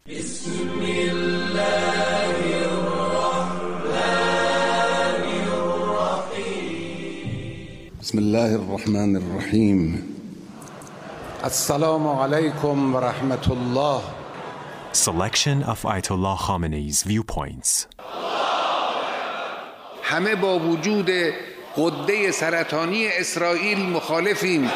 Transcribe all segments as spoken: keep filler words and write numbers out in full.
بسم الله الرحمن الرحیم. السلام علیکم و رحمت الله. Selection of Ayatollah Khamenei's viewpoints. همه با وجود غده سرطانی اسرائیل مخالفیم.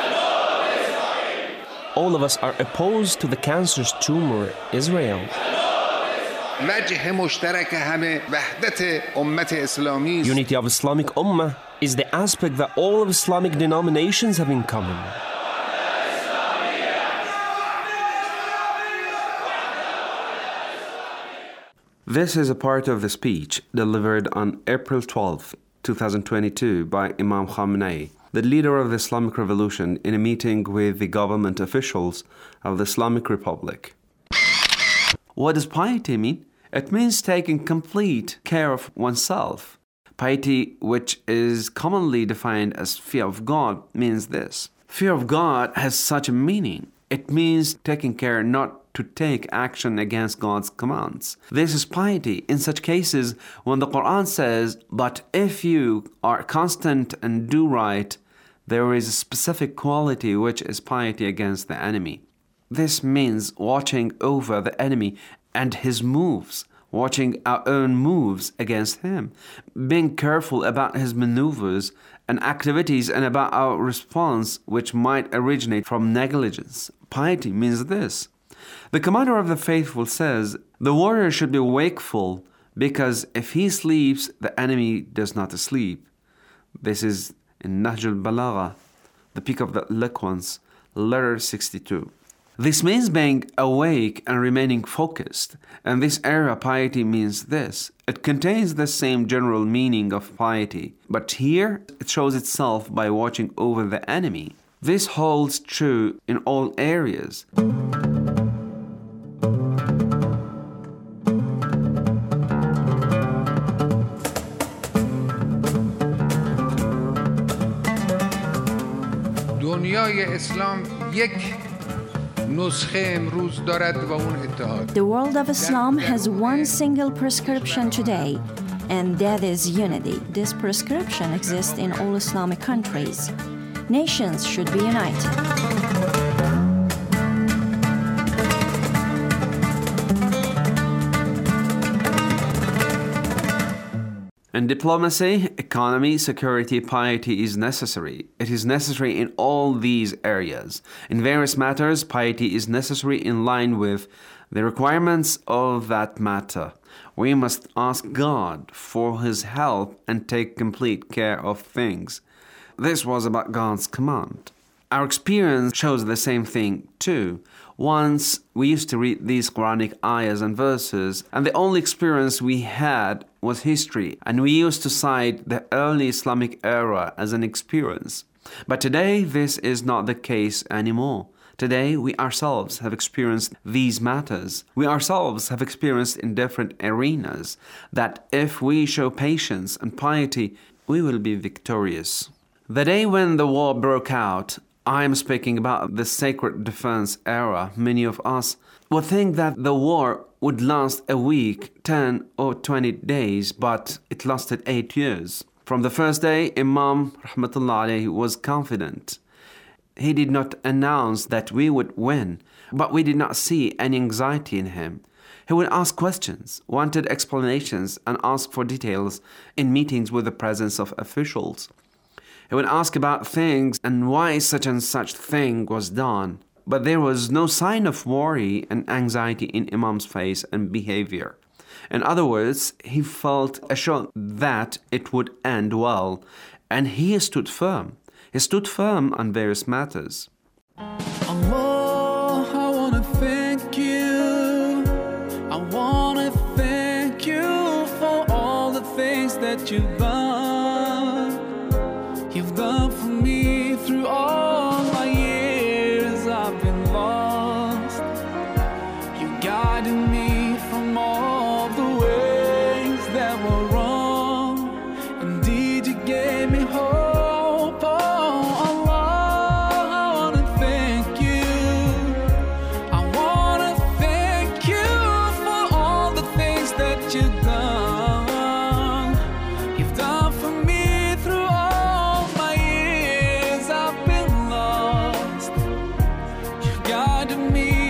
All of us are opposed to the cancerous tumor Israel. وجه مشترک همه وحدت امت اسلامی. Unity of Islamic Ummah is the aspect that all of Islamic denominations have in common. This is a part of the speech delivered on April twelfth, twenty twenty-two by Imam Khamenei, the leader of the Islamic Revolution, in a meeting with the government officials of the Islamic Republic. What does piety mean? It means taking complete care of oneself. Piety, which is commonly defined as fear of God, means this. Fear of God has such a meaning. It means taking care not to take action against God's commands. This is piety in such cases when the Quran says, "But if you are constant and do right, there is a specific quality which is piety against the enemy." This means watching over the enemy and his moves, watching our own moves against him, being careful about his maneuvers and activities and about our response which might originate from negligence. Piety means this. The commander of the faithful says, the warrior should be wakeful because if he sleeps, the enemy does not sleep. This is in Nahj al-Balagha, the Peak of the Eloquence, letter sixty-two. This means being awake and remaining focused. And this area piety means this. It contains the same general meaning of piety, but here it shows itself by watching over the enemy. This holds true in all areas. دنیای اسلام یک نسخه امروز دارد و اون اتحاد. The world of Islam has one single prescription today, and that is unity. This prescription exists in all Islamic countries. Nations should be united. In diplomacy, economy, security, piety is necessary. It is necessary in all these areas. In various matters, piety is necessary in line with the requirements of that matter. We must ask God for His help and take complete care of things. This was about God's command. Our experience shows the same thing too. Once we used to read these Quranic ayahs and verses, and the only experience we had was history, and we used to cite the early Islamic era as an experience. But today, this is not the case anymore. Today, we ourselves have experienced these matters. We ourselves have experienced in different arenas that if we show patience and piety, we will be victorious. The day when the war broke out, I am speaking about the sacred defense era. Many of us would think that the war would last a week, ten or twenty days, but it lasted eight years. From the first day, Imam Rahmatullah alayhi was confident. He did not announce that we would win, but we did not see any anxiety in him. He would ask questions, wanted explanations, and ask for details in meetings with the presence of officials. He would ask about things and why such and such thing was done. But there was no sign of worry and anxiety in Imam's face and behavior. In other words, he felt assured that it would end well, and he stood firm. He stood firm on various matters. Allah, I want to thank you. I want to thank you for all the things that you've done. You've done for me through all my years I've been lost. You guided me from all the ways that were wrong. Indeed, you gave me hope. Oh, Allah, I want to thank you. I want to thank you reminded me